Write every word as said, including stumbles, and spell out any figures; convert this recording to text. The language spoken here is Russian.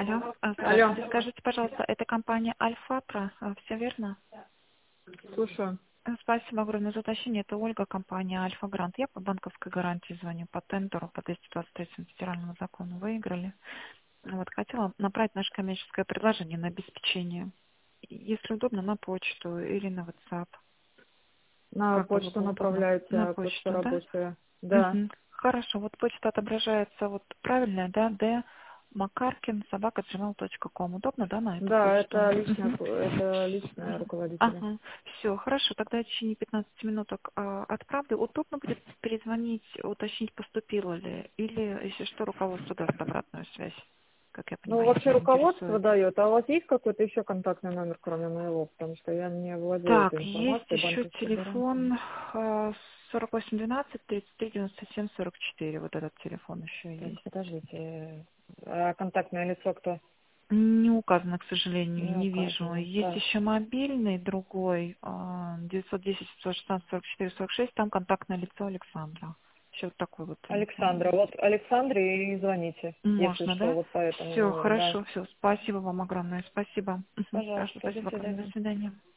Алло, а, Алло, здравствуйте. Скажите, пожалуйста, это компания Альфа-Про, все верно? слушаю. А, Спасибо огромное за уточнение. Это Ольга, компания Альфа Грант. Я по банковской гарантии звоню, по тендеру, по двести двадцать третьему федеральному закону. Выиграли. Вот, хотела направить наше коммерческое предложение на обеспечение. Если удобно, на почту или на WhatsApp. На Как было почту бы удобно? направляете, На а почта почту, да? рабочая. Да, Мгм. Хорошо, вот почта отображается вот правильная, да, Д. Макаркин, собака джимейл точка ком. Удобно, да, на эту да, почту? это личная, Мгм. это личная руководителя. Ага, все, хорошо, тогда в течение пятнадцати минуток а, отправлю. Удобно будет перезвонить, уточнить, поступило ли, или, если что, руководство даст обратную связь, как я Ну, понимаю, вообще если руководство интересует. дает, а у вас есть какой-то еще контактный номер, кроме моего? Потому что я не владею Так, этой есть информацией, еще банковской гарантии. телефон а, сорок восемь двенадцать тридцать три девяносто семь сорок четыре, вот этот телефон еще Так, есть. подождите. А контактное лицо кто? Не указано, к сожалению, Не не вижу. указано. Есть Так. еще мобильный другой, а, девятьсот десять пятьсот шестнадцать сорок четыре сорок шесть, там контактное лицо Александра. Еще вот такой вот телефон Александра. есть. Вот Александре и звоните, если Можно, что, да? вот по этому Все, номеру, да. хорошо, все. Спасибо вам огромное. Спасибо. Мгм. Хорошо, Пожалуйста, до спасибо огромное. До свидания. свидания.